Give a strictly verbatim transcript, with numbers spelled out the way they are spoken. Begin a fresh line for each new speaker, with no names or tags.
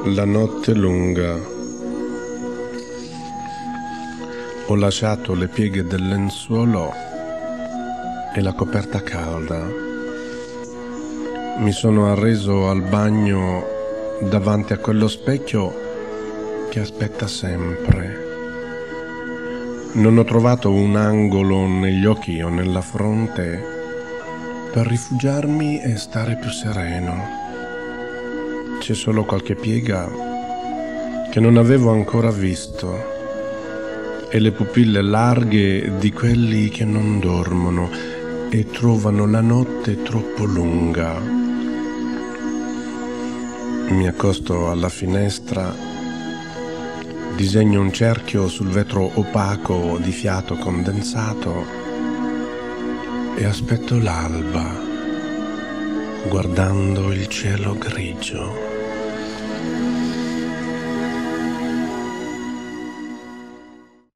La notte lunga. Ho lasciato le pieghe del lenzuolo e la coperta calda. Mi sono arreso al bagno davanti a quello specchio che aspetta sempre. Non ho trovato un angolo negli occhi o nella fronte per rifugiarmi e stare più sereno. C'è solo qualche piega che non avevo ancora visto e le pupille larghe di quelli che non dormono e trovano la notte troppo lunga. Mi accosto alla finestra, disegno un cerchio sul vetro opaco di fiato condensato e aspetto l'alba, guardando il cielo grigio.